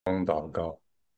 祷告，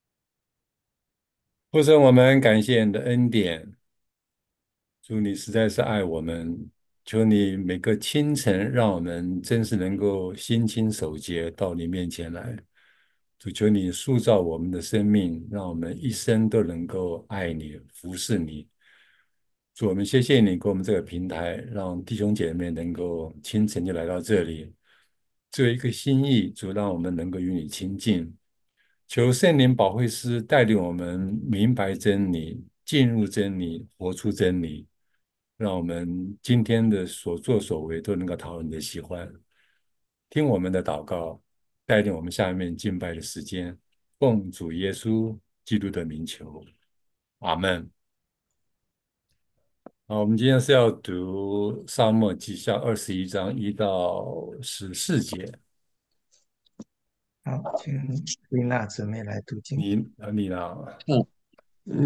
父神，我们感谢你的恩典，主你实在是爱我们，求你每个清晨让我们真是能够心清手洁到你面前来。主求你塑造我们的生命，让我们一生都能够爱你、服侍你。主，我们谢谢你给我们这个平台，让弟兄姐妹能够清晨就来到这里，这一个心意，主让我们能够与你亲近。求圣灵保惠师带领我们明白真理，进入真理，活出真理，让我们今天的所作所为都能够讨你的喜欢。听我们的祷告，带领我们下面敬拜的时间，奉主耶稣基督的名求，阿门。好，我们今天是要读沙漠记下21章1到14节。 好，请丽娜姊妹来读经。 你呢？ 嗯嗯，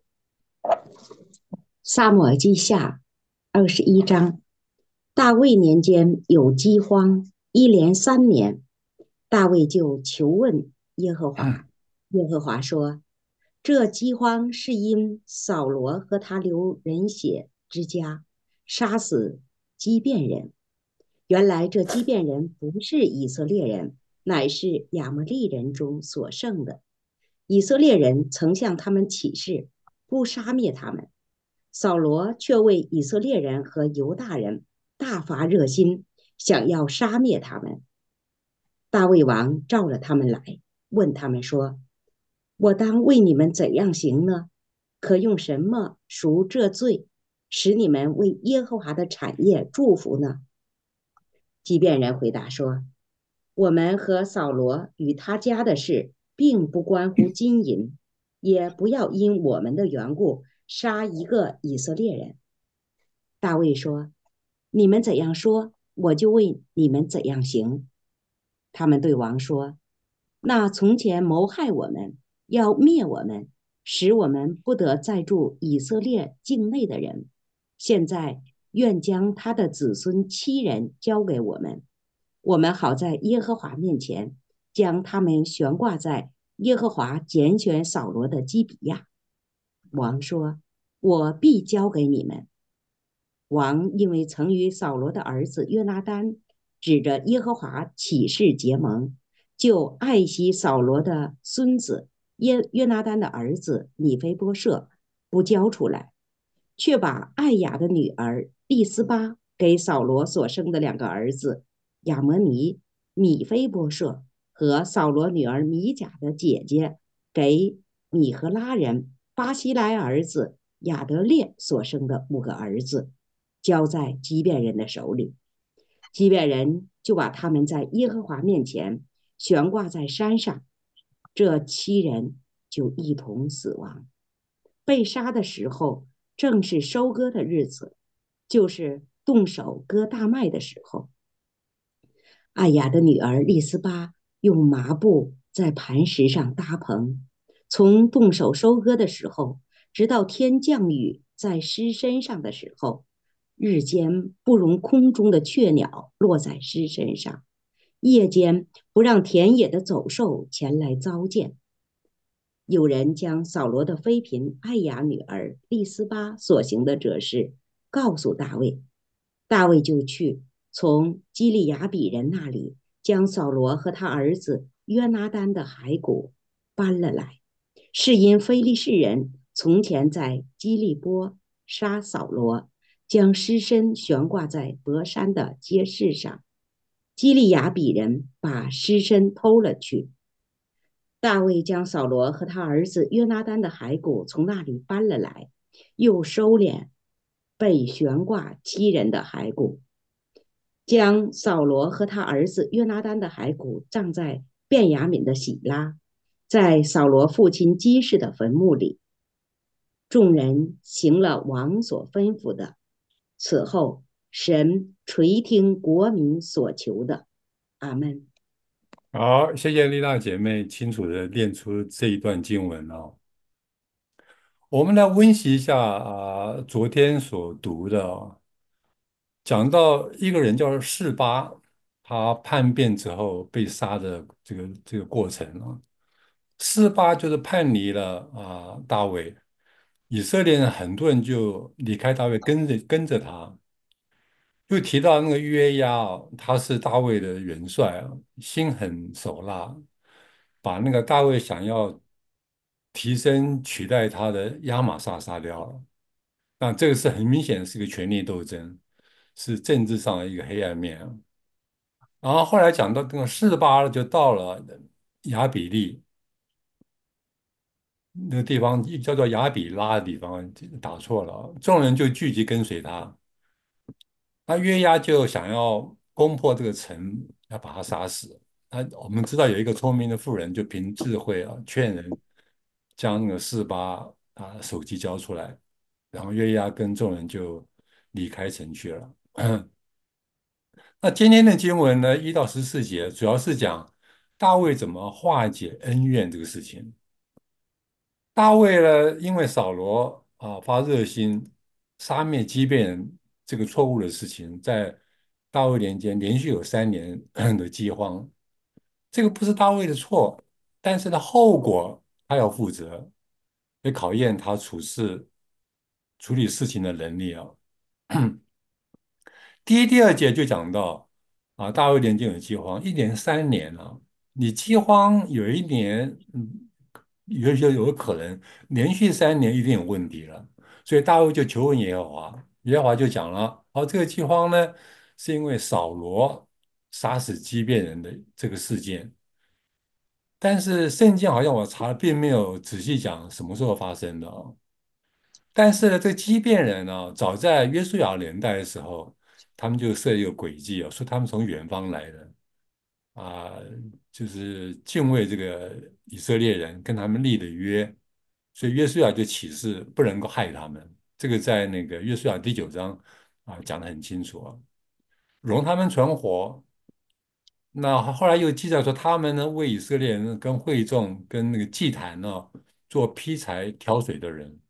撒母耳记下21章。大卫年间有饥荒，一连3年，大卫就求问耶和华。耶和华说：这饥荒是因扫罗和他流人血之家杀死基遍人。原来这基遍人不是以色列人，乃是亚摩利人中所剩的。以色列人曾向他们起誓，不杀灭他们。扫罗却为以色列人和犹大人大发热心，想要杀灭他们。大卫王召了他们来，问他们说：我当为你们怎样行呢？可用什么赎这罪，使你们为耶和华的产业祝福呢？基遍人回答说：我们和扫罗与他家的事，并不关乎金银，也不要因我们的缘故杀一个以色列人。大卫说：你们怎样说，我就为你们怎样行。他们对王说：那从前谋害我们，要灭我们，使我们不得再住以色列境内的人，现在愿将他的子孙7人交给我们，我们好在耶和华面前将他们悬挂在耶和华拣选扫罗的基比亚。王说：我必交给你们。王因为曾与扫罗的儿子约拿单指着耶和华起誓结盟，就爱惜扫罗的孙子约拿单的儿子米非波设，不交出来，却把艾雅的女儿利斯巴给扫罗所生的2个儿子亚摩尼、米非波设和扫罗女儿米甲的姐姐给米和拉人巴西莱儿子亚德烈所生的5个儿子，交在基遍人的手里。基遍人就把他们在耶和华面前悬挂在山上，这7人就一同死亡。被杀的时候正是收割的日子，就是动手割大麦的时候。艾雅的女儿利斯巴用麻布在磐石上搭棚，从动手收割的时候，直到天降雨在尸身上的时候，日间不容空中的雀鸟落在尸身上，夜间不让田野的走兽前来糟践。有人将扫罗的妃嫔艾雅女儿利斯巴所行的这事告诉大卫，大卫就去从基利雅比人那里将扫罗和他儿子约拿单的骸骨搬了来，是因非利士人从前在基利波杀扫罗，将尸身悬挂在伯山的街市上，基利雅比人把尸身偷了去。大卫将扫罗和他儿子约拿单的骸骨从那里搬了来，又收敛被悬挂7人的骸骨，将扫罗和他儿子约拿单的骸骨葬在便雅悯的喜拉，在扫罗父亲基士的坟墓里。众人行了王所吩咐的，此后神垂听国民所求的。阿们。 好，谢谢丽娜姐妹清楚的念出这一段经文哦。我们来温习一下昨天所读的哦，讲到一个人叫示巴，他叛变之后被杀的这个过程啊。 四八就是叛离了大卫，以色列人很多人就离开大卫，跟着他。又提到那个约押哦，他是大卫的元帅啊，心狠手辣，把那个大卫想要提升取代他的亚玛撒杀掉了。那这个是很明显是个权力斗争，是政治上的一个黑暗面啊。然后后来讲到这个四八就到了亚比利那个地方，叫做亚比拉的地方，打错了啊，众人就聚集跟随他。那约押就想要攻破这个城，要把他杀死。我们知道有一个聪明的妇人，就凭智慧劝人将那个示巴手机交出来，然后约押跟众人就离开城去了。那今天的经文呢，1到14节主要是讲大卫怎么化解恩怨这个事情。大卫呢，因为扫罗发热心杀灭基遍人这个错误的事情，在大卫年间连续有3年的饥荒，这个不是大卫的错，但是呢后果他要负责，也考验他处理事情的能力啊。第一、第二节就讲到大卫年间有饥荒，1连3年啊，你饥荒有一年，有个可能连续3年一定有问题了，所以大卫就求问耶和华，耶和华就讲了，这个饥荒呢是因为扫罗杀死基遍人的这个事件，但是圣经好像我查了，并没有仔细讲什么时候发生的啊。但是呢，这个畸变人呢，早在约书亚年代的时候，他们就设一个诡计说他们从远方来的啊、就是敬畏这个以色列人，跟他们立的约，所以约书亚就起誓不能够害他们。这个在那个约书亚第9章讲得很清楚啊，容他们存活。那后来又记载说，他们呢为以色列人跟会众跟那个祭坛呢做劈柴挑水的人。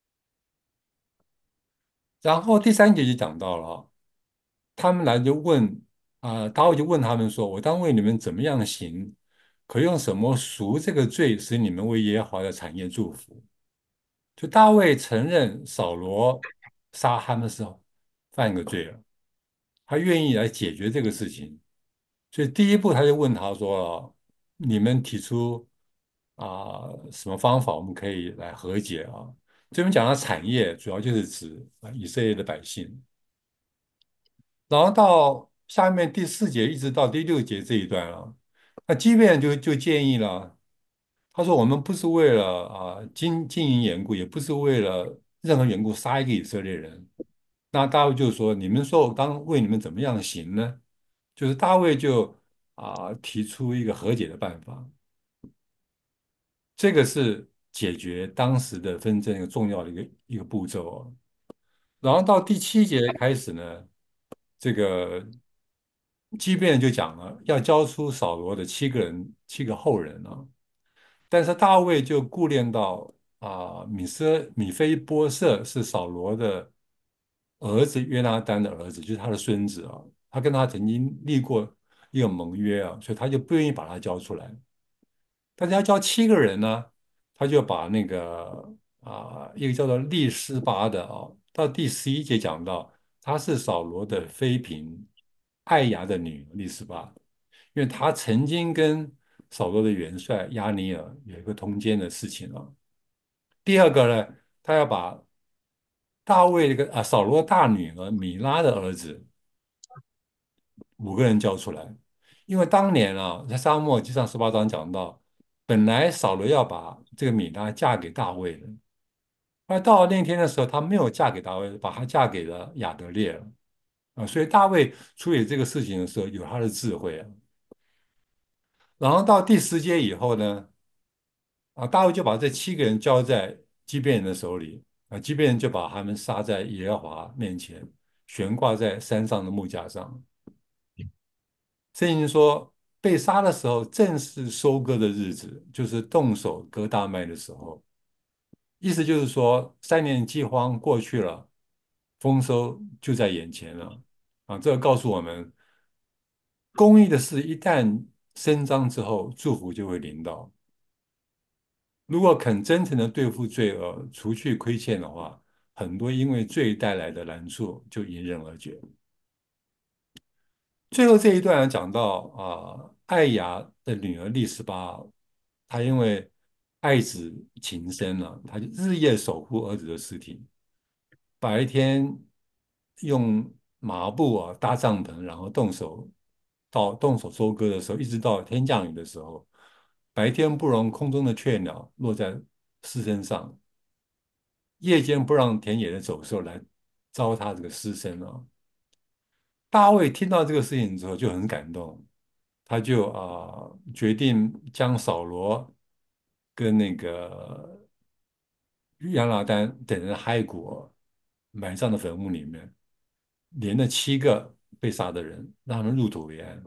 然后第3节就讲到了他们来就问大卫就问他们说：“我当为你们怎么样行？可用什么赎这个罪，使你们为耶和华的产业祝福？”就大卫承认扫罗杀他们的时候犯个罪了，他愿意来解决这个事情，所以第一步他就问他说：“你们提出什么方法，我们可以来和解啊？”这边讲的产业，主要就是指以色列的百姓。然后到下面第4节一直到第6节这一段那基便就建议了，他说我们不是为了经营缘故，也不是为了任何缘故杀一个以色列人。那大卫就说，你们说我当为你们怎么样行呢？就是大卫就提出一个和解的办法，这个是解决当时的纷争一个重要的一个步骤然后到第7节开始呢，这个基遍就讲了要交出扫罗的7个后人但是大卫就顾念到米非波设是扫罗的儿子约拿单的儿子，就是他的孙子他跟他曾经立过一个盟约所以他就不愿意把他交出来。但是要交7个人呢，他就把那个一个叫做利斯巴的到第11节讲到，她是扫罗的妃嫔艾雅的女儿利斯巴，因为她曾经跟扫罗的元帅亚尼尔有一个通奸的事情第二个呢，他要把大卫这个扫罗大女儿米拉的儿子5个人交出来，因为当年在沙漠记上18章讲到，本来扫罗要把这个米拉嫁给大卫的，而到了那天的时候，她没有嫁给大卫，把她嫁给了亚得列了所以大卫处理这个事情的时候有他的智慧然后到第10节以后呢，大卫就把这7个人交在基遍人的手里基遍人就把他们杀在耶和华面前，悬挂在山上的木架上。圣经说，被杀的时候正是收割的日子，就是动手割大麦的时候。意思就是说，3年饥荒过去了，丰收就在眼前了这个告诉我们，公义的事一旦伸张之后，祝福就会临到。 如果肯真诚的对付罪恶，除去亏欠的话，很多因为罪带来的难处就迎刃而解。最后这一段讲到艾雅的女儿丽斯巴，她因为爱子情深了，她就日夜守护儿子的尸体，白天用麻布搭帐篷，然后动手收割的时候，一直到天降雨的时候，白天不容空中的雀鸟落在尸身上，夜间不让田野的走兽来糟蹋这个尸身啊。大卫听到这个事情之后就很感动，他就决定将扫罗跟那个亚拿单等人的骸骨埋葬的坟墓里面，连了7个被杀的人，让他们入土为安。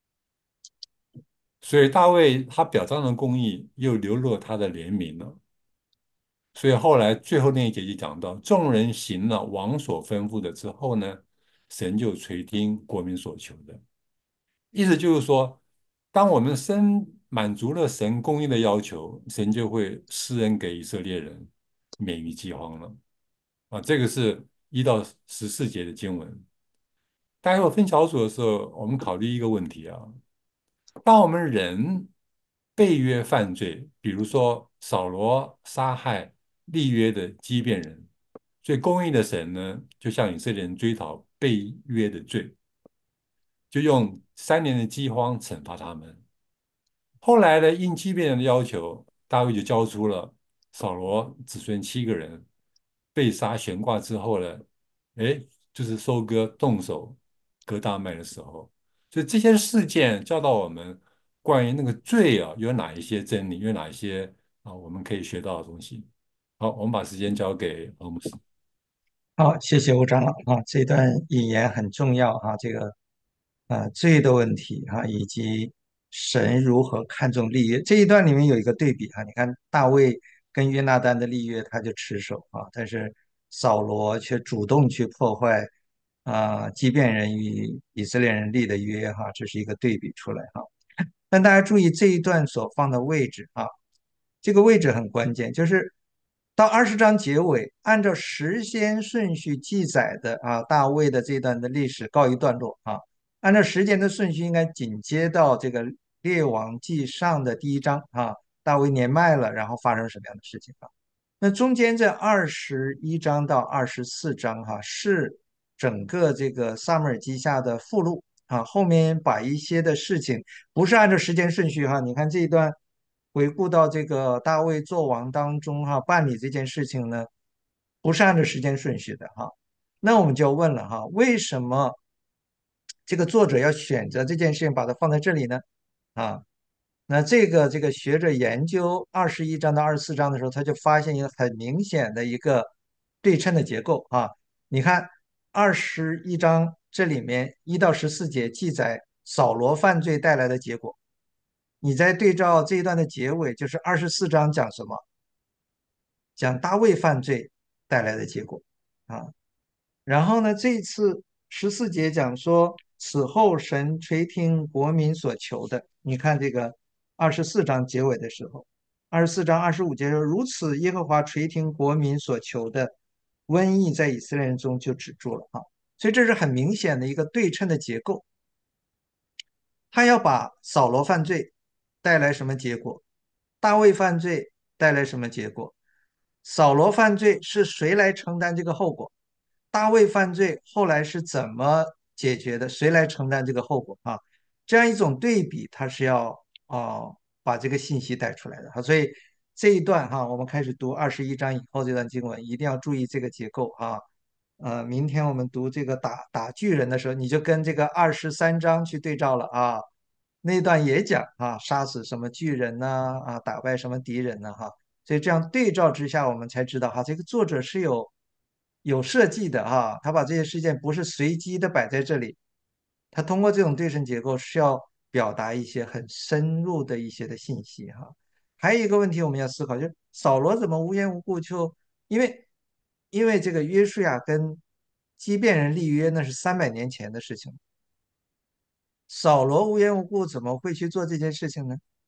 所以大卫他表彰了公义，又流露了他的怜悯了。所以后来最后那一节就讲到，众人行了王所吩咐的之后呢，神就垂听国民所求的。意思就是说，当我们满足了神公义的要求，神就会施恩给以色列人，免于饥荒了。这个是1到14节的经文。待会分小组的时候，我们考虑一个问题啊，当我们人被约犯罪，比如说扫罗杀害立约的基遍人，所以公义的神呢，就向以色列人追讨被约的罪，就用3年的饥荒惩罚他们。后来呢，应基遍人的要求，大卫就交出了扫罗子孙7个人被杀悬挂之后呢，哎，就是收割动手割大麦的时候。所以这些事件教导我们关于那个罪有哪一些真理，有哪一些我们可以学到的东西。好，我们把时间交给俄姆斯。 好，谢谢吴长老啊，这段引言很重要啊，这个罪的问题啊，以及神如何看重立约这一段里面有一个对比啊，你看大卫跟约拿单的立约他就持守啊，但是扫罗却主动去破坏基遍人与以色列人立的约哈，这是一个对比出来哈。但大家注意这一段所放的位置啊，这个位置很关键，就是到20章结尾，按照时间顺序记载的大卫的这段的历史告一段落啊。按照时间的顺序，应该紧接到这个列王纪上的第1章啊，大卫年迈了，然后发生什么样的事情啊？那中间这21章到24章是整个这个撒母耳记下的附录啊，后面把一些的事情不是按照时间顺序你看这一段回顾到这个大卫做王当中办理这件事情呢，不是按照时间顺序的那我们就问了为什么这个作者要选择这件事情把它放在这里呢？啊，那这个学者研究21章到24章的时候，他就发现一个很明显的一个对称的结构你看21章这里面1到14节记载扫罗犯罪带来的结果，你再对照这一段的结尾，就是24章讲什么？讲大卫犯罪带来的结果啊。然后呢，这一次14节讲说，此后神垂听国民所求的。你看这个24章结尾的时候，24章25节说，如此耶和华垂听国民所求的，瘟疫在以色列人中就止住了所以这是很明显的一个对称的结构。他要把扫罗犯罪带来什么结果，大卫犯罪带来什么结果，扫罗犯罪是谁来承担这个后果？大卫犯罪后来是怎么解决的？谁来承担这个后果这样一种对比，它是要把这个信息带出来的所以这一段我们开始读21章以后这段经文，一定要注意这个结构明天我们读这个打巨人的时候，你就跟这个23章去对照了那段也讲杀死什么巨人呢打败什么敌人呢所以这样对照之下，我们才知道这个作者是有设计的他把这些事件不是随机的摆在这里，他通过这种对称结构是要表达一些很深入的一些的信息还有一个问题我们要思考，就是扫罗怎么无缘无故就因为这个约书亚跟基遍人立约，那是300年前的事情，扫罗无缘无故怎么会去做这件事情呢？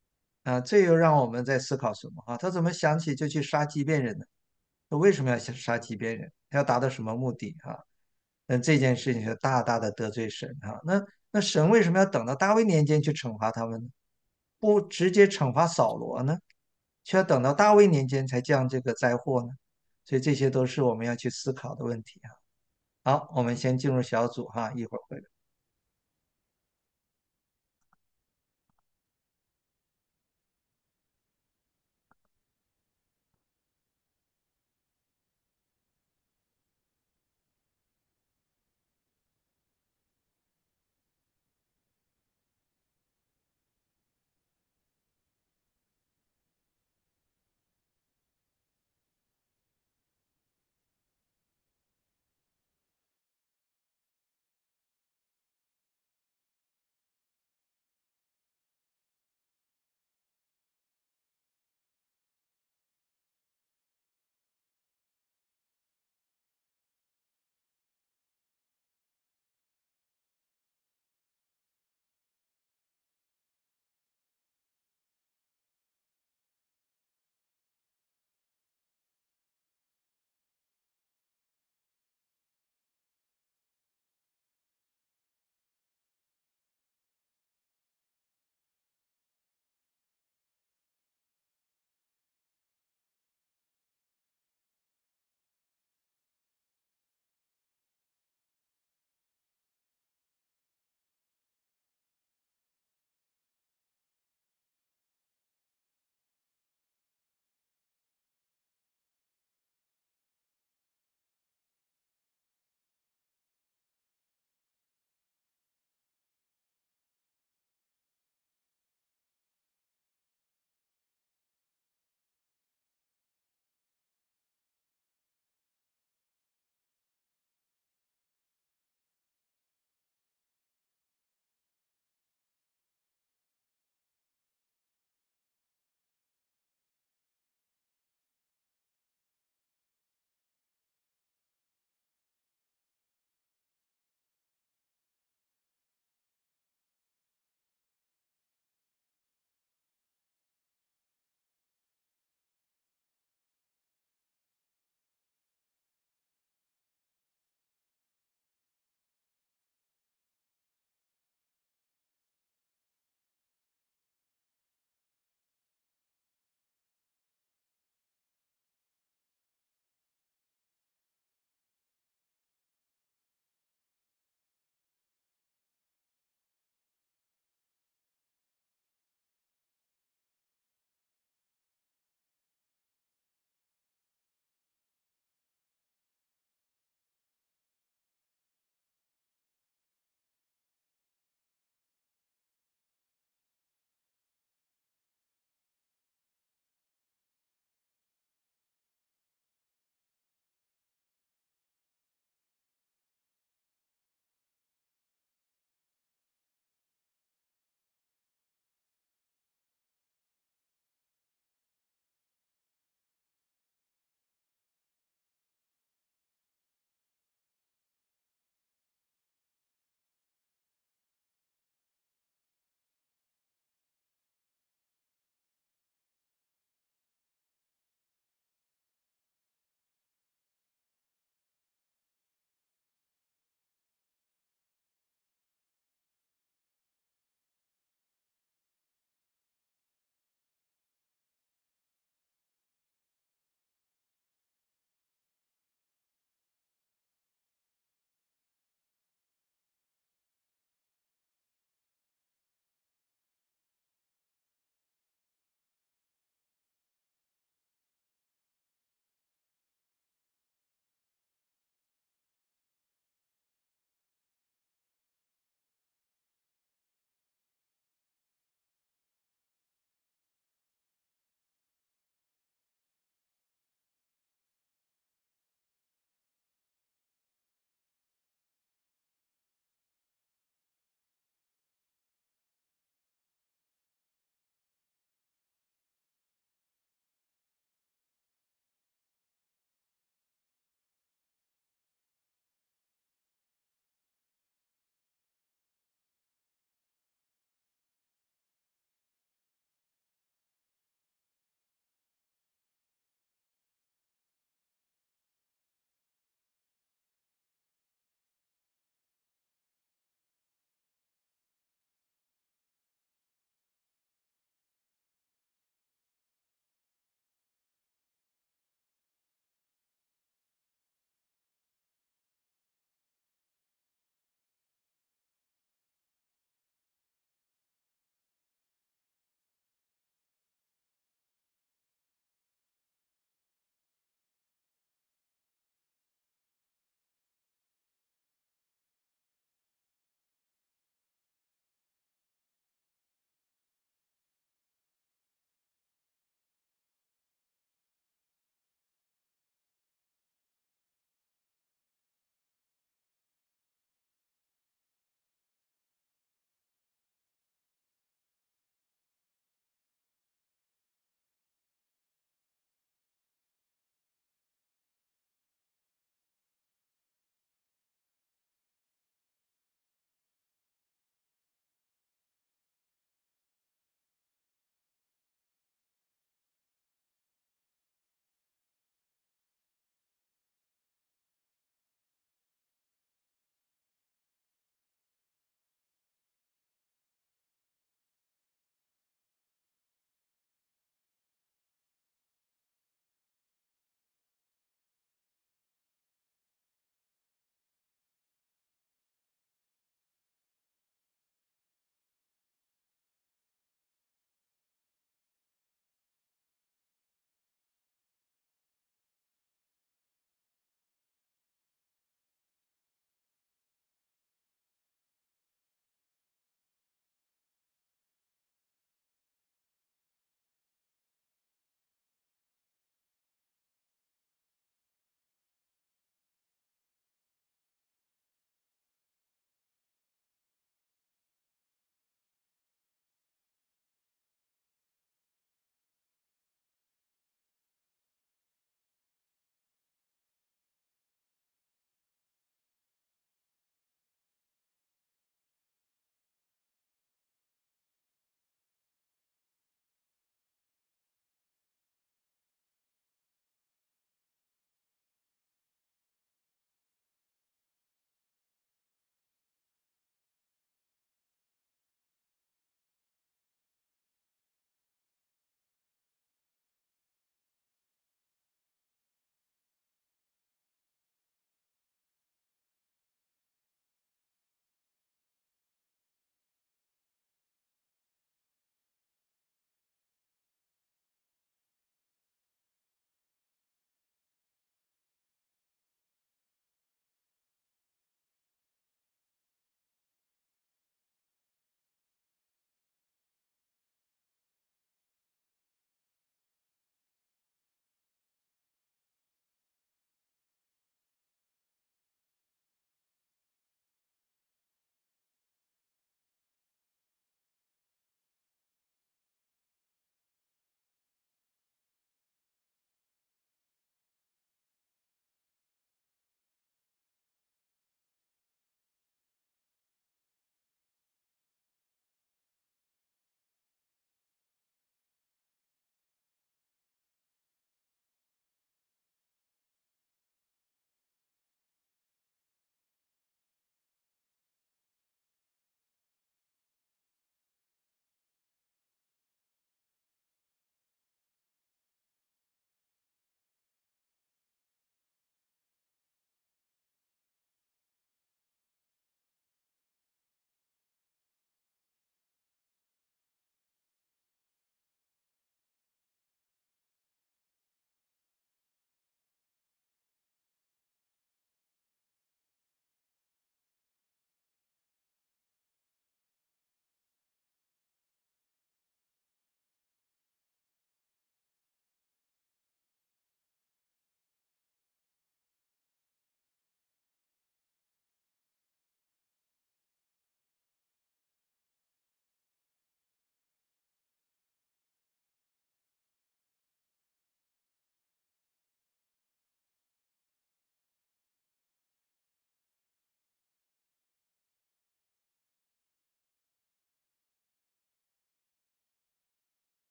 这又让我们在思考什么啊？他怎么想起就去杀畸变人呢？他为什么要杀畸变人？他要达到什么目的啊？这件事情是大大的得罪神啊。那神为什么要等到大卫年间去惩罚他们呢？不直接惩罚扫罗呢？却要等到大卫年间才降这个灾祸呢？所以这些都是我们要去思考的问题啊。好，我们先进入小组哈，一会儿回来。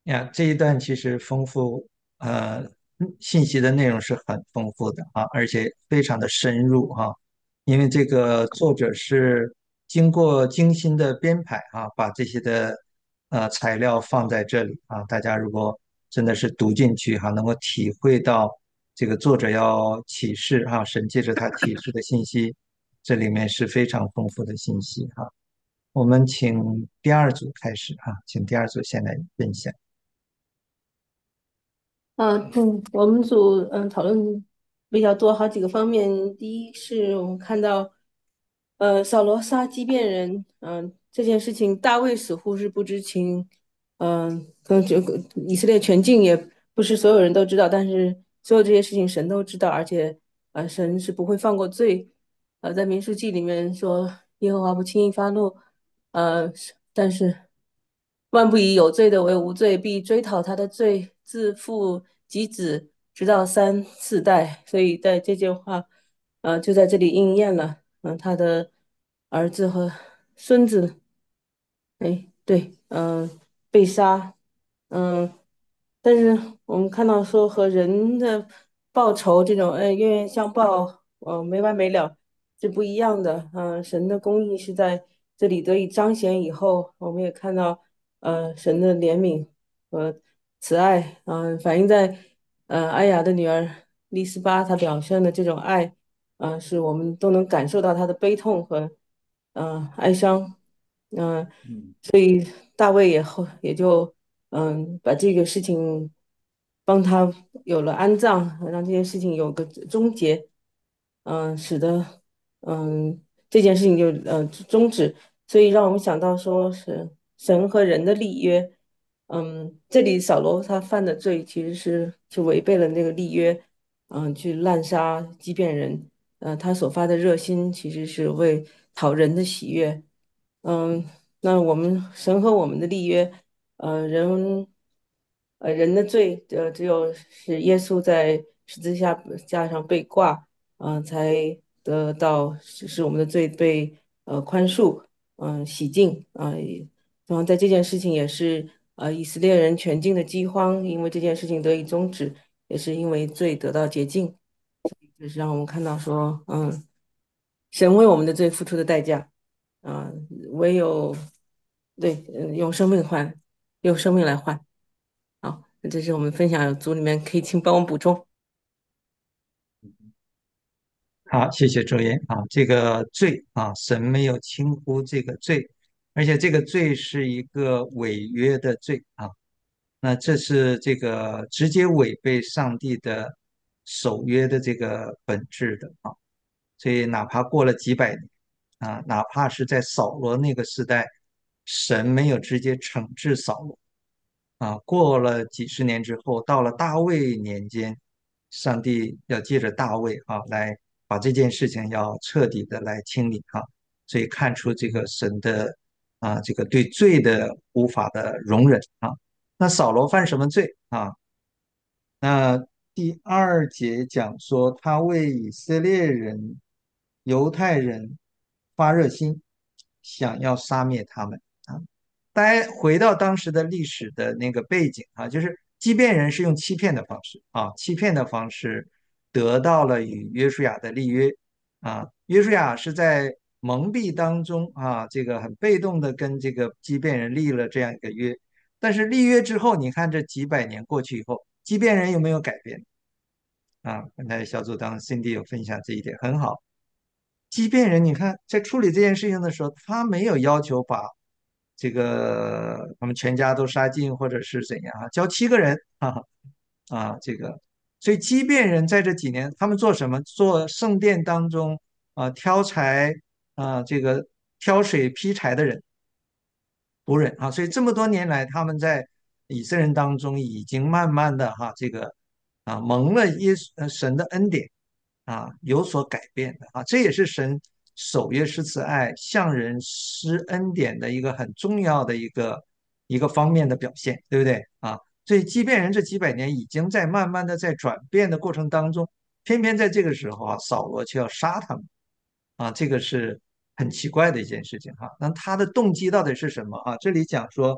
呀，这一段其实丰富，信息的内容是很丰富的啊，而且非常的深入哈。因为这个作者是经过精心的编排啊，把这些的材料放在这里啊，大家如果真的是读进去哈，能够体会到这个作者要启示哈，神借着他启示的信息，这里面是非常丰富的信息哈。我们请第二组开始哈，请第二组先来分享。 我们组讨论比较多，好几个方面。第一是我们看到，扫罗杀基遍人，这件事情大卫似乎是不知情，可能这个以色列全境也不是所有人都知道，但是所有这些事情神都知道，而且神是不会放过罪。在民数记里面说，耶和华不轻易发怒，但是万不以有罪的为无罪，必追讨他的罪，自父及子，直到三四代。所以在这句话，就在这里应验了。他的儿子和孙子，哎，对，被杀，嗯，但是我们看到说和人的报仇这种，冤冤相报，没完没了是不一样的。神的公义是在这里得以彰显以后，我们也看到，神的怜悯和慈爱，反映在艾雅的女儿丽斯巴她表现的这种爱，是我们都能感受到她的悲痛和哀伤。 嗯所以大卫也就把这个事情帮他有了安葬，让这件事情有个终结，使得这件事情就终止，所以让我们想到说是神和人的立约。这里扫罗他犯的罪其实是违背了那个立约，去滥杀畸变人，他所发的热心其实是为讨人的喜悦。嗯，那我们神和我们的立约，人的罪，只有是耶稣在十字架上被挂，才得到使我们的罪被宽恕，洗净然后在这件事情也是以色列人全境的饥荒，因为这件事情得以终止，也是因为罪得到洁净，就是让我们看到说，神为我们的罪付出的代价。唯有对，用生命换，用生命来换。好，那这是我们分享组里面可以请帮我补充。 好，谢谢周岩啊。这个罪啊，神没有轻忽这个罪，而且这个罪是一个违约的罪啊。那这是这个直接违背上帝的守约的这个本质的啊。所以哪怕过了几百年啊，哪怕是在扫罗那个时代，神没有直接惩治扫罗。啊，过了几十年之后，到了大卫年间，上帝要借着大卫啊，来把这件事情要彻底的来清理哈，所以看出这个神的这个对罪的无法的容忍啊。那扫罗犯什么罪啊？那第二节讲说，他为以色列人、犹太人发热心，想要杀灭他们啊。大家回到当时的历史的那个背景啊，就是畸变人是用欺骗的方式啊，欺骗的方式得到了与约书亚的立约啊。约书亚是在蒙蔽当中啊，这个很被动的跟这个畸变人立了这样一个约。但是立约之后，你看这几百年过去以后，畸变人有没有改变啊？刚才小组当 Cindy 有分享这一点，很好。畸变人，你看在处理这件事情的时候，他没有要求把这个他们全家都杀尽，或者是怎样啊？交7个人这个，所以畸变人在这几年，他们做什么？做圣殿当中挑柴这个挑水劈柴的人。仆人啊，所以这么多年来，他们在以色列人当中已经慢慢的这个蒙了神的恩典有所改变的这也是神守约施慈爱、向人施恩典的一个很重要的一个方面的表现，对不对啊？所以即便人这几百年已经在慢慢的在转变的过程当中，偏偏在这个时候扫罗却要杀他们。这个是很奇怪的一件事情哈。那他的动机到底是什么啊？这里讲说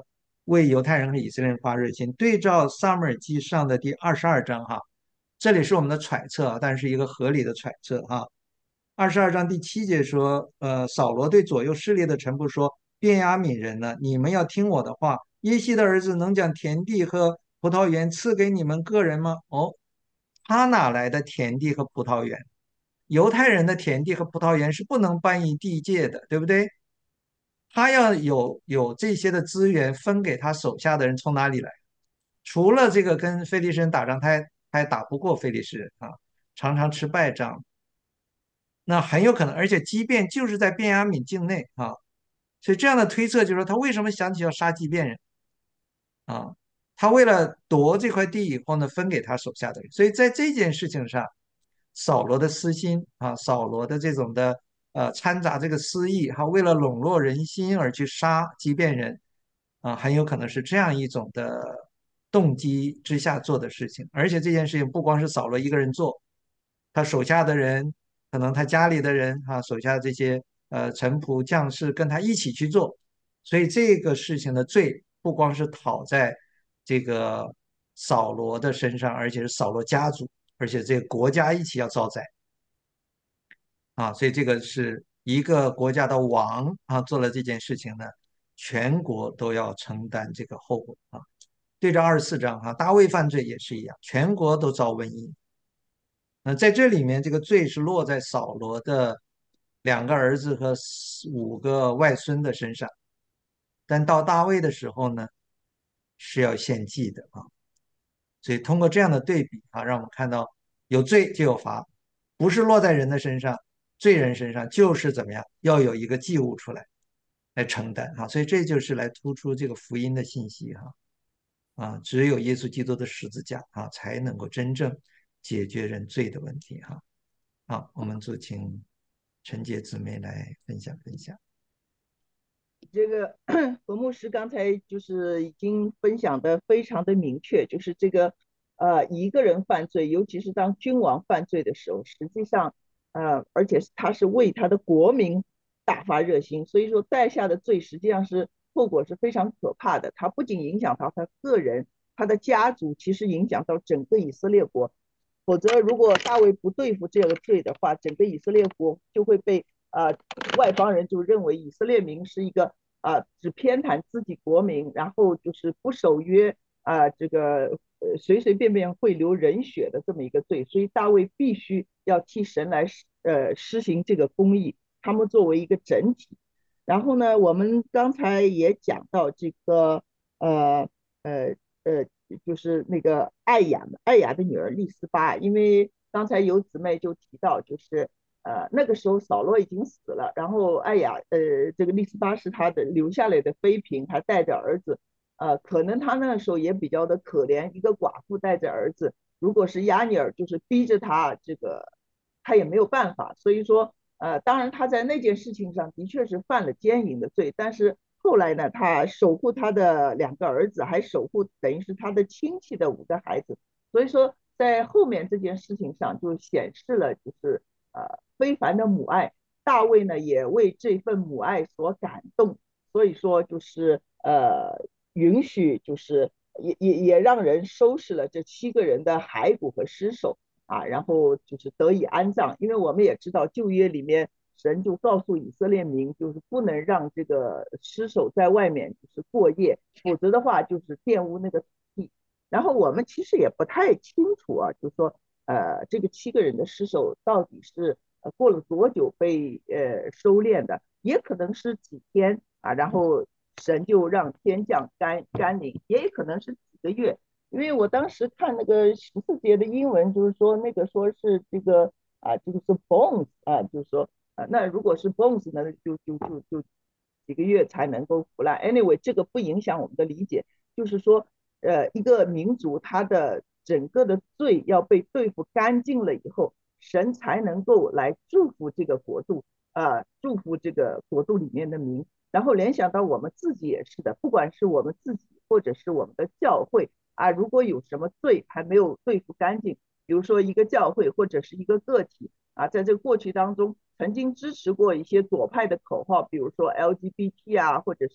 为犹太人和以色列人发热心。对照撒母耳记上的第22章哈，这里是我们的揣测啊，但是一个合理的揣测哈。22章第7节说，扫罗对左右势力的臣仆说：便雅悯人呢，你们要听我的话。耶西的儿子能将田地和葡萄园赐给你们个人吗？哦，他哪来的田地和葡萄园？犹太人的田地和葡萄园是不能搬移地界的，对不对？他要有这些的资源分给他手下的人，从哪里来？除了这个跟非利士人打仗，他还打不过非利士人啊，常常吃败仗。那很有可能，而且畸变就是在便雅悯境内啊，所以这样的推测就是说，他为什么想起要杀畸变人啊？他为了夺这块地以后呢，分给他手下的人，所以在这件事情上，扫罗的私心啊，扫罗的这种的掺杂这个私意哈、为了笼络人心而去杀畸变人啊，很有可能是这样一种的动机之下做的事情。而且这件事情不光是扫罗一个人做，他手下的人，可能他家里的人哈、手下的这些臣仆将士跟他一起去做，所以这个事情的罪不光是讨在这个扫罗的身上，而且是扫罗家族，而且这个国家一起要遭灾啊，所以这个是一个国家的王啊做了这件事情呢，全国都要承担这个后果啊。对照24章哈、大卫犯罪也是一样，全国都遭瘟疫。那在这里面，这个罪是落在扫罗的2个儿子和5个外孙的身上，但到大卫的时候呢，是要献祭的啊。所以通过这样的对比啊，让我们看到有罪就有罚，不是落在人的身上，罪人身上就是怎么样，要有一个祭物出来承担啊。所以这就是来突出这个福音的信息哈只有耶稣基督的十字架才能够真正解决人罪的问题哈。好，我们就请陈杰姊妹来分享分享。 这个何牧师刚才就是已经分享的非常的明确，就是这个一个人犯罪，尤其是当君王犯罪的时候，实际上而且他是为他的国民大发热心，所以说带下的罪实际上是后果是非常可怕的，他不仅影响到他个人，他的家族，其实影响到整个以色列国。否则，如果大卫不对付这个罪的话，整个以色列国就会被外邦人就认为以色列民是一个只偏袒自己国民，然后就是不守约这个随随便便会流人血的这么一个罪，所以大卫必须要替神来施行这个公义，他们作为一个整体。然后呢，我们刚才也讲到这个呃呃呃，就是那个艾雅的女儿利斯巴，因为刚才有姊妹就提到，就是那个时候扫罗已经死了，然后艾雅这个利斯巴是他的留下来的妃嫔，还带着儿子，可能他那个时候也比较的可怜，一个寡妇带着儿子，如果是亚尼尔就是逼着他这个，他也没有办法，所以说当然他在那件事情上的确是犯了奸淫的罪，但是后来呢，他守护他的2个儿子，还守护等于是他的亲戚的5个孩子，所以说在后面这件事情上就显示了就是非凡的母爱。大卫呢也为这份母爱所感动，所以说就是允许就是也让人收拾了这7个人的骸骨和尸首然后就是得以安葬。因为我们也知道旧约里面神就告诉以色列民，就是不能让这个尸首在外面就是过夜，否则的话就是玷污那个土地。然后我们其实也不太清楚就是说这个7个人的尸首到底是过了多久被收敛的，也可能是几天然后神就让天降甘霖，也可能是几个月。因为我当时看那个14节的英文，就是说那个说是这个这个是 bones 就是说那如果是 bones 呢，就几个月才能够腐烂。Anyway， 这个不影响我们的理解，就是说一个民族他的整个的罪要被对付干净了以后，神才能够来祝福这个国度祝福这个国度里面的民。然后联想到我们自己也是的，不管是我们自己或者是我们的教会如果有什么罪还没有对付干净，比如说一个教会或者是一个个体在这个过去当中曾经支持过一些左派的口号，比如说 LGBT或者是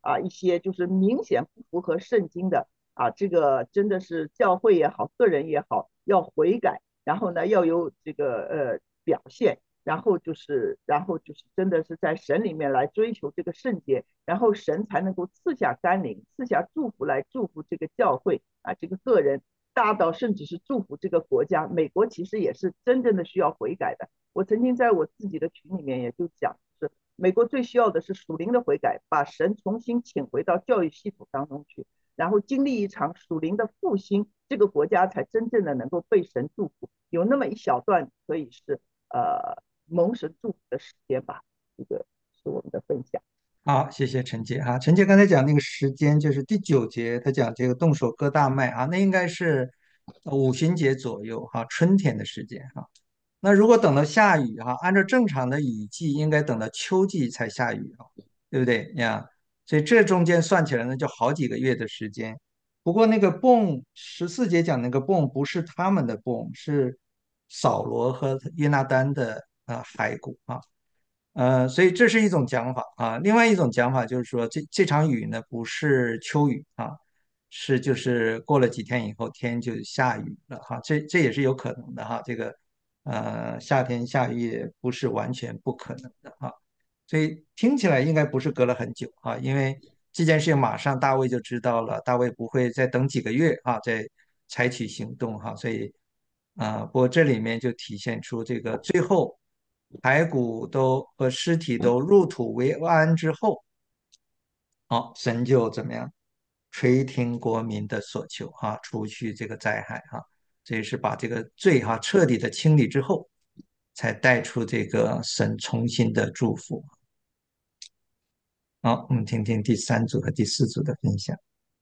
一些就是明显不符合圣经的这个真的是教会也好，个人也好，要悔改，然后呢要有这个表现。然后就是真的是在神里面来追求这个圣洁，然后神才能够赐下甘霖，赐下祝福来祝福这个教会这个个人，大到甚至是祝福这个国家。美国其实也是真正的需要悔改的。我曾经在我自己的群里面也就讲，是美国最需要的是属灵的悔改，把神重新请回到教育系统当中去，然后经历一场属灵的复兴，这个国家才真正的能够被神祝福。有那么一小段可以是蒙神祝福的时间吧。这个是我们的分享。 好，谢谢陈杰啊。陈杰刚才讲那个时间，就是第9节，他讲这个动手割大麦啊，那应该是5旬节左右哈，春天的时间哈。那如果等到下雨哈，按照正常的雨季，应该等到秋季才下雨啊，对不对呀？所以这中间算起来呢，就好几个月的时间。不过那个泵14节讲那个泵不是他们的泵，是扫罗和约拿单的骸骨啊。所以这是一种讲法啊。另外一种讲法就是说，这场雨呢不是秋雨啊，是就是过了几天以后天就下雨了哈，这也是有可能的哈。这个夏天下雨也不是完全不可能的哈。所以听起来应该不是隔了很久啊，因为这件事情马上大卫就知道了，大卫不会再等几个月啊，再采取行动哈。所以不过这里面就体现出这个最后骸骨都和尸体都入土为安之后，好，神就怎么样垂听国民的所求啊，除去这个灾害啊，这也是把这个罪彻底的清理之后，才带出这个神重新的祝福。好，我们听听第3组和第4组的分享。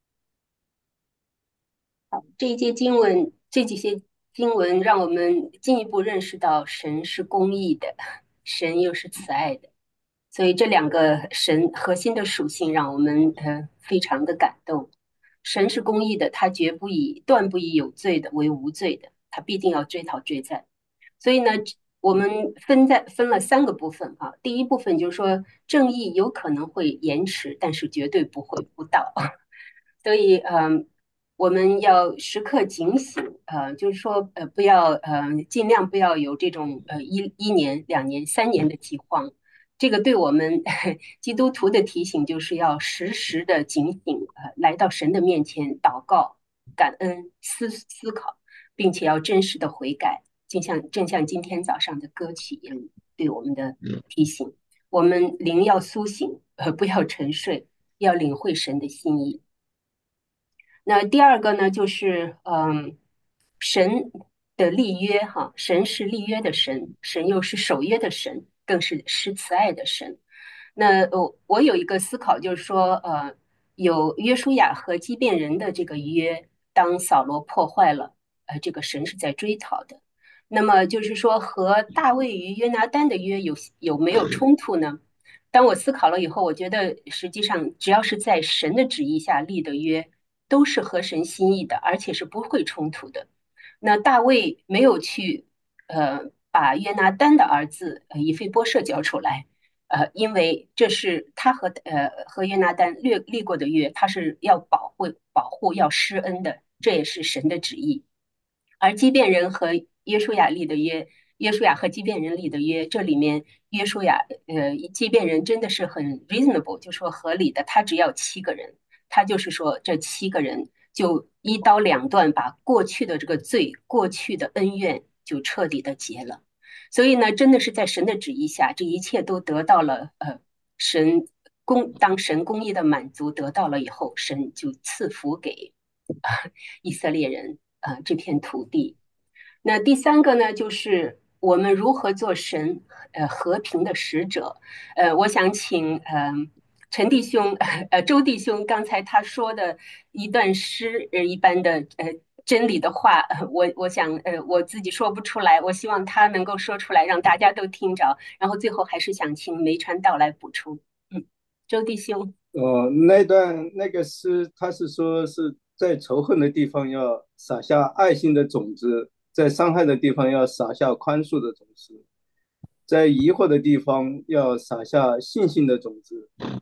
这几些经文让我们进一步认识到神是公义的，神又是慈爱的，所以这两个神核心的属性让我们非常的感动。神是公义的，他绝断不以有罪的为无罪的，他必定要追讨追债。所以呢，我们分了3个部分啊。第一部分就是说，正义有可能会延迟，但是绝对不会不到。所以，我们要时刻警醒，就是说，不要，尽量不要有这种一年、2年、3年的饥荒。这个对我们基督徒的提醒，就是要时时的警醒，来到神的面前祷告、感恩、思考，并且要真实的悔改，正像今天早上的歌曲一样，对我们的提醒。我们灵要苏醒，不要沉睡，要领会神的心意。那第二个呢，就是神的立约哈，神是立约的神，神又是守约的神，更是施慈爱的神。那我有一个思考，就是说，有约书亚和基遍人的这个约，当扫罗破坏了，这个神是在追讨的。那么就是说，和大卫与约拿单的约有没有冲突呢？当我思考了以后，我觉得实际上只要是在神的旨意下立的约，都是合神心意的，而且是不会冲突的。那大卫没有去把约拿单的儿子以弗波设交出来，因为这是他和约拿单立过的约，他是要保护要施恩的，这也是神的旨意。而基遍人和约书亚立的约，约书亚和基遍人立的约，这里面约书亚基遍人真的是很 reasonable，就说合理的，他只要7个人，他就是说这7个人就一刀两断，把过去的这个罪、过去的恩怨就彻底的结了。所以呢，真的是在神的旨意下，这一切都得到了神当神公义的满足得到了以后，神就赐福给以色列人这片土地。那第3个呢，就是我们如何做神和平的使者。我想请陈弟兄周弟兄刚才他说的一段诗一般的真理的话，我想我自己说不出来，我希望他能够说出来，让大家都听着。然后最后还是想请梅传道来补充。周弟兄。 那个诗，他是说是在仇恨的地方要撒下爱心的种子，在伤害的地方要撒下宽恕的种子，在疑惑的地方要撒下信心的种子。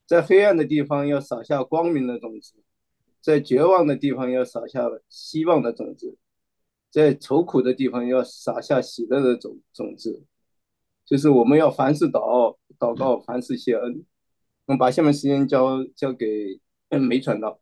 在黑暗的地方要撒下光明的种子，在绝望的地方要撒下希望的种子，在愁苦的地方要撒下喜乐的种子。就是我们要凡事祷告，凡事谢恩。我们把下面时间交给梅传道。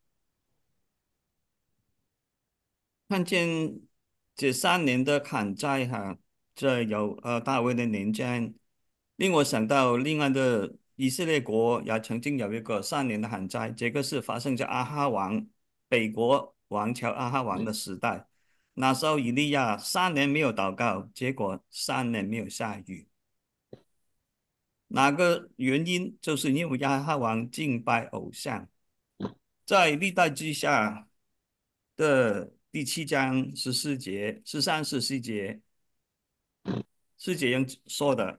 看见这3年的旱灾哈，这有大卫的年间，令我想到另外的以色列国也曾经有一个3年的旱灾，这个是发生在阿哈王北国王朝阿哈王的时代。那时候以利亚3年没有祷告，结果3年没有下雨。哪个原因？就是因为亚哈王敬拜偶像。在历代之下的第7章14节、13、14节是这样说的：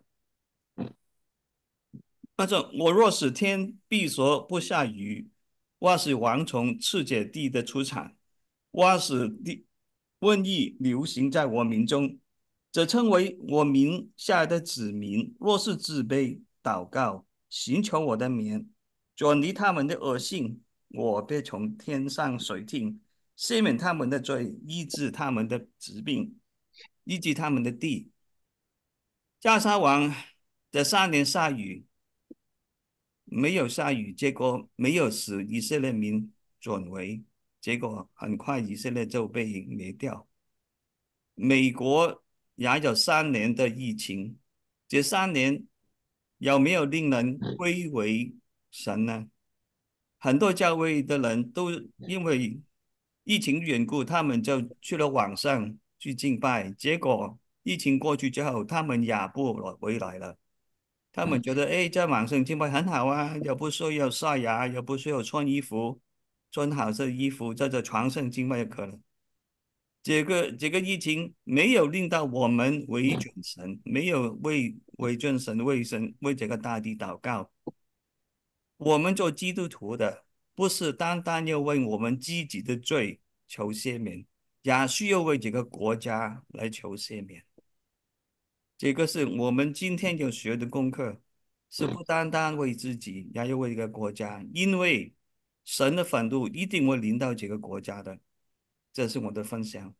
那种我若使天闭锁不下雨，或使蝗虫吃解地的出产，或使瘟疫流行在我民中，则称为我名下的子民，若是自卑祷告，寻求我的面，转离他们的恶行，我便从天上垂听，赦免他们的罪，医治他们的疾病，医治他们的地。加沙王的3年下雨，没有下雨，结果没有使以色列民转为，结果很快以色列就被灭掉。美国也有3年的疫情，这3年有没有令人归为神呢？很多教会的人都因为疫情缘故，他们就去了网上去敬拜，结果疫情过去之后，他们也不回来了。他们觉得，哎，在网上敬拜很好啊，又不需要刷牙，又不需要穿衣服，穿好这衣服在这床上敬拜就可能。这个疫情没有令到我们为准神，没有为准神为这个大地祷告。我们做基督徒的，不是单单要为我们自己的罪求赦免，也需要为这个国家来求赦免。这个是我们今天要学的功课，是不单单为自己，也要为这个国家，因为神的愤怒一定会临到这个国家的。这是我的分享。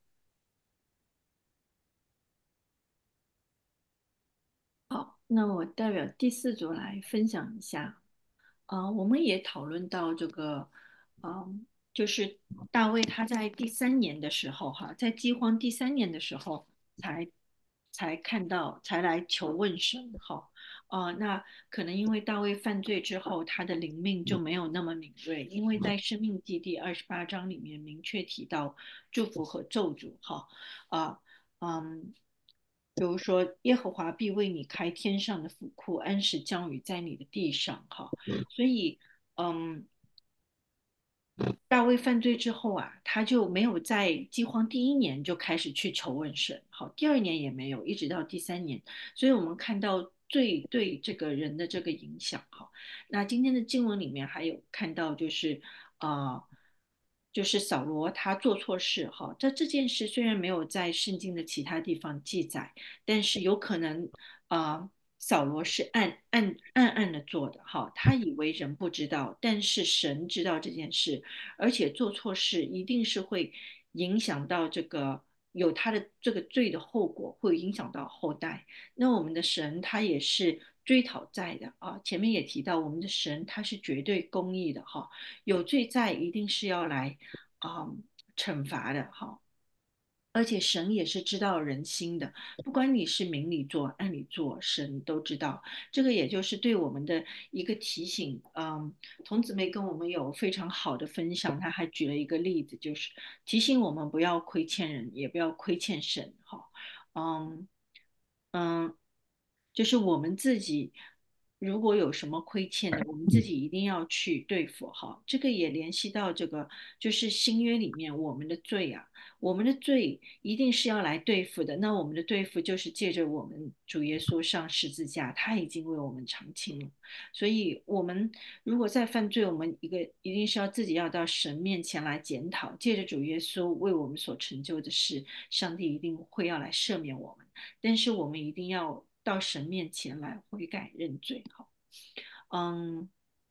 好，那我代表第4组来分享一下。我们也讨论到这个，就是大卫他在第3年的时候，哈，在饥荒第3年的时候才才看到，才来求问神，哈，那可能因为大卫犯罪之后，他的灵命就没有那么敏锐，因为在《生命记》第28章里面明确提到祝福和咒诅，哈，啊、比如说，耶和华必为你开天上的府库，安时降雨在你的地上，哈。所以，嗯，大卫犯罪之后啊，他就没有在饥荒第1年就开始去求问神，好，第2年也没有，一直到第3年。所以我们看到罪对这个人的这个影响，哈。那今天的经文里面还有看到，就是啊、呃就是扫罗他做错事，哈。这件事虽然没有在圣经的其他地方记载，但是有可能扫罗是暗暗的做的，哈，他以为人不知道，但是神知道这件事，而且做错事一定是会影响到这个有他的这个罪的后果，会影响到后代。那我们的神他也是追讨债的啊，前面也提到我们的神他是绝对公义的哈，有罪在一定是要来啊、惩罚的哈。而且神也是知道人心的，不管你是明里做、暗里做，神都知道。这个也就是对我们的一个提醒。童姊妹跟我们有非常好的分享，她还举了一个例子，就是提醒我们不要亏欠人，也不要亏欠神。哈，嗯嗯，就是我们自己如果有什么亏欠的，我们自己一定要去对付。哈，这个也联系到这个，就是新约里面我们的罪啊。我们的罪一定是要来对付的。那我们的对付就是借着我们主耶稣上十字架，他已经为我们偿清了。所以，我们如果再犯罪，我们一定是要自己要到神面前来检讨，借着主耶稣为我们所成就的事，上帝一定会要来赦免我们。但是我们一定要到神面前来悔改认罪。好，嗯。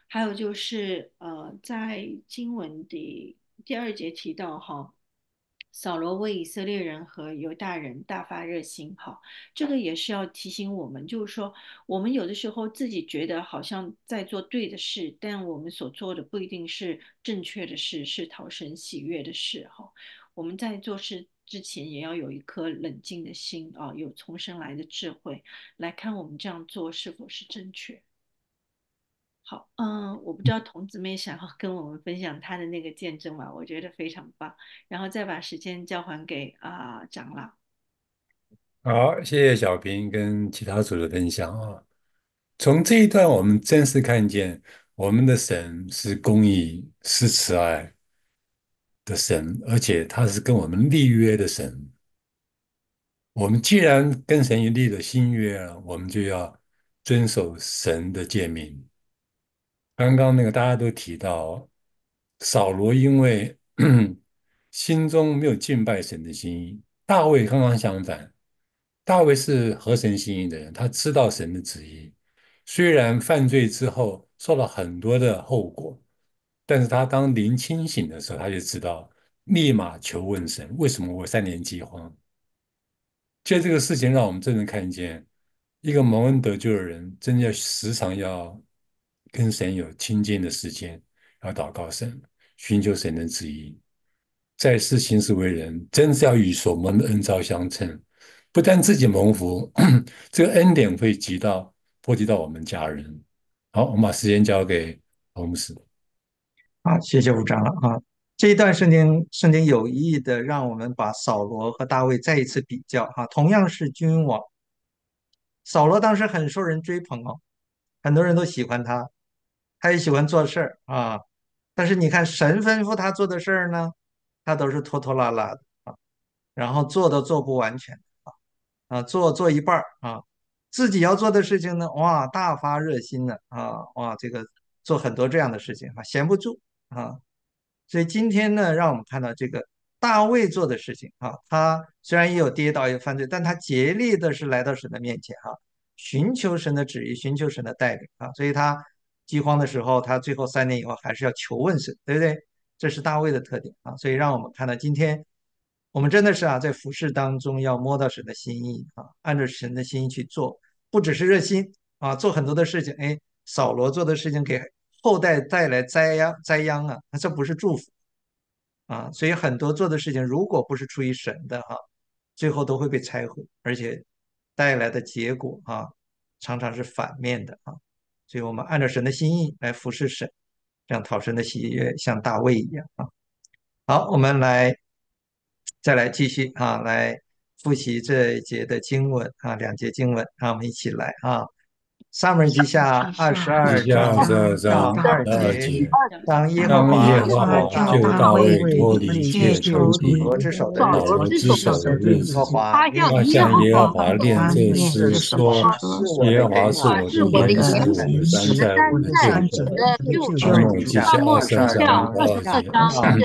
还有就是在经文的第2节提到哈，扫罗为以色列人和犹大人大发热心哈，这个也是要提醒我们，就是说我们有的时候自己觉得好像在做对的事，但我们所做的不一定是正确的事，是讨神喜悦的事哈。我们在做事之前也要有一颗冷静的心啊，有从生来的智慧来看我们这样做是否是正确。好，我不知道童姊妹想要跟我们分享她的那个见证吗？我觉得非常棒，然后再把时间交还给长老。 好，谢谢小平跟其他组的分享啊。从这一段，我们真实看见我们的神是公义、是慈爱的神，而且他是跟我们立约的神。我们既然跟神立了新约了，我们就要遵守神的诫命。刚刚那个大家都提到，扫罗因为心中没有敬拜神的心意，大卫刚刚相反，大卫是合神心意的人，他知道神的旨意，虽然犯罪之后受了很多的后果，但是他当灵清醒的时候，他就知道立马求问神，为什么我3年饥荒？借这个事情，让我们真正看见一个蒙恩得救的人，真的要时常要跟神有亲近的时间，要祷告神，寻求神的旨意。在世行事为人，真是要与所蒙的恩召相称。不但自己蒙福，这个恩典会波及到我们家人。好，我们把时间交给洪牧师。 好，谢谢吴长了啊。这一段圣经有意的让我们把扫罗和大卫再一次比较啊，同样是君王，扫罗当时很受人追捧哦，很多人都喜欢他，他也喜欢做事儿啊。但是你看神吩咐他做的事儿呢，他都是拖拖拉拉的啊，然后做都做不完全做一半儿啊，自己要做的事情呢，哇，大发热心的啊，哇，这个做很多这样的事情啊，闲不住啊。所以今天呢，让我们看到这个大卫做的事情啊，他虽然也有跌倒，也有犯罪，但他竭力的是来到神的面前啊，寻求神的旨意，寻求神的带领啊。所以他饥荒的时候，他最后3年以后还是要求问神，对不对？这是大卫的特点啊。所以让我们看到今天我们真的是在服侍当中要摸到神的心意啊，按照神的心意去做，不只是热心啊，做很多的事情。哎，扫罗做的事情给后代带来灾殃啊，这不是祝福啊。所以很多做的事情，如果不是出于神的最后都会被拆毁，而且带来的结果常常是反面的啊。所以我们按照神的心意来服侍神，这样讨神的喜悦，像大卫一样啊。好，我们再来继续来复习这一节的经文2节经文我们一起来撒母耳记下22 记下章 22章 1到2节， 12节， 当耶和当耶和华华救救大大卫卫脱离一离切仇扫罗敌、 之手的日子， 扫罗之手的日子， 耶和华应他许向耶和华耶和华念这诗说： 是我的耶和华岩石， 是我的岩石，我的山寨，我的救主。 撒母耳记下22章 22节，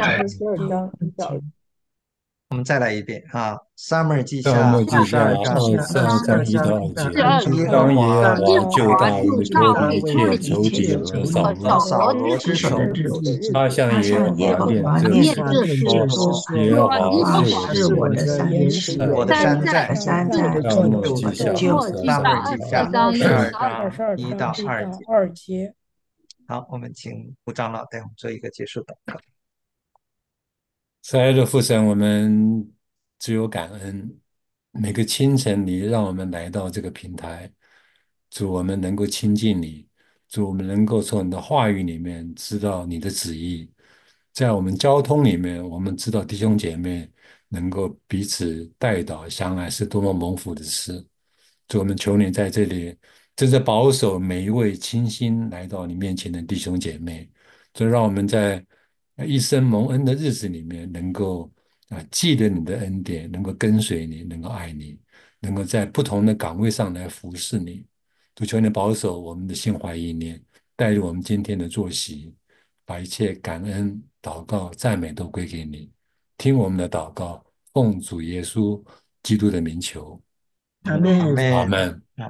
我们再来一遍撒母耳记上下末记下 22章 22章1到2节， 当耶和当耶和华华救大卫脱离一大卫切仇脱离一切敌和仇敌和扫罗， 扫罗之手的日子， 他向耶和华念这念诗这诗说： 说： 耶和华是我的是我的岩石，我的山寨， 上末记下撒母耳记下22章1到2节。好，我们请胡长老带我们做一个结束祷告。 慈爱的父神，我们只有感恩。每个清晨，你让我们来到这个平台，主我们能够亲近你，主我们能够从你的话语里面知道你的旨意，在我们交通里面，我们知道弟兄姐妹能够彼此代祷相爱是多么蒙福的事。主我们求你在这里，真是保守每一位倾心来到你面前的弟兄姐妹，就让我们在一生蒙恩的日子里面，能够记得你的恩典，能够跟随你，能够爱你，能够在不同的岗位上来服侍你。主求你保守我们的心怀意念，带入我们今天的作息，把一切感恩、祷告、赞美都归给你。听我们的祷告，奉主耶稣基督的名求， 阿门。 阿门。